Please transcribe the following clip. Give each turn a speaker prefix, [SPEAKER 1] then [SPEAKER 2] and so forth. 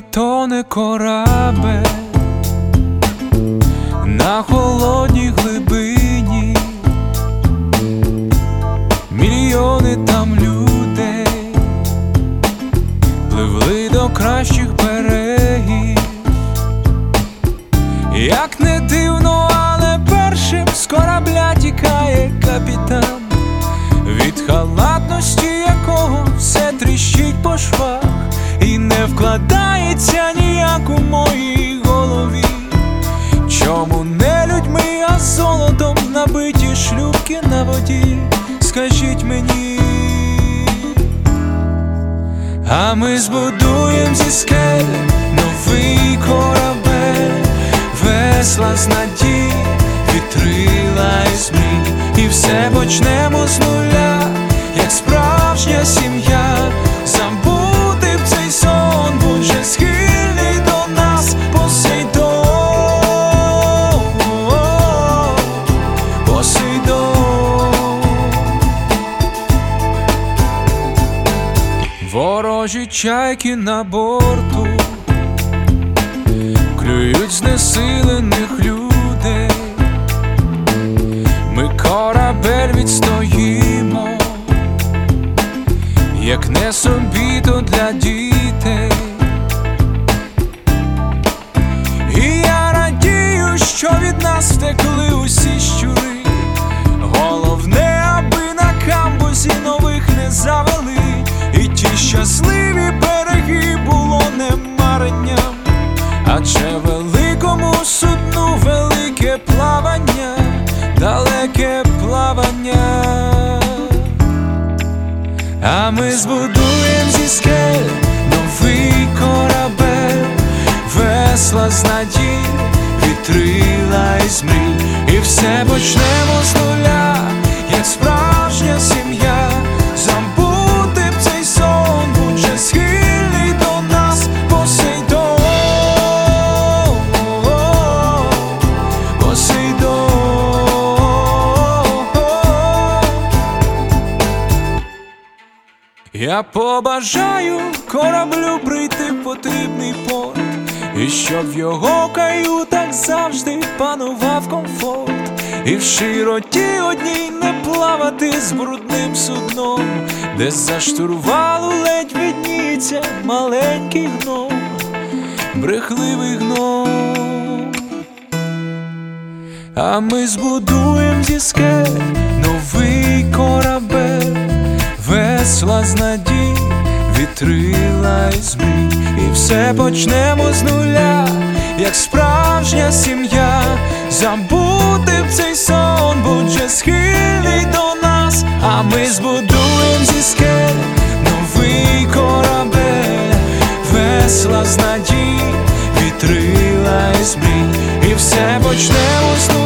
[SPEAKER 1] тоне корабель на холодній глибині, мільйони там людей пливли до кращих берегів. Як не дивно, але першим з корабля тікає капітан, від халатності якого все тріщить по швах і не вкладається ніяк у моїй голові. Чому не людьми, а золотом набиті шлюпки на воді? Скажіть мені. А ми збудуєм зі скель новий корабель, весла з надій, вітрила із мрій, і все почнемо з нуля, як справжня сім'я. Забути б цей сон, будь же схильний до нас, Посейдон, Посейдон. Ворожі чайки на борту клюють знесилених людей. Ми корабель відстоїмо, як не собі, то для дітей. І я радію, що від нас втекли усі щури. Головне, аби на камбузі нових не завели, і ті щасливі береги було не маренням, адже великому судну велике плавання, далеке плавання. А ми збудуєм зі скель новий корабель, весла з надій, вітрила із мрій, і все почнемо з нуля, як справжня сім'я. Забути б цей сон, будь же схильний до нас, Посейдон, Посейдон. Я побажаю кораблю прийти в потрібний порт, і щоб в його каютах завжди панував комфорт, і в широті одній не плавати з брудним судном, де за штурвалу ледь видніється маленький гном, брехливий гном. А ми збудуєм зі скель новий корабель, весла з надій, вітрила із мрій, і все почнемо з нуля, як справжня сім'я. Забути б цей сон, будь же схильний до нас. А ми збудуєм зі скель новий корабель, весла з надій, вітрила із мрій, і все почнемо з нуля.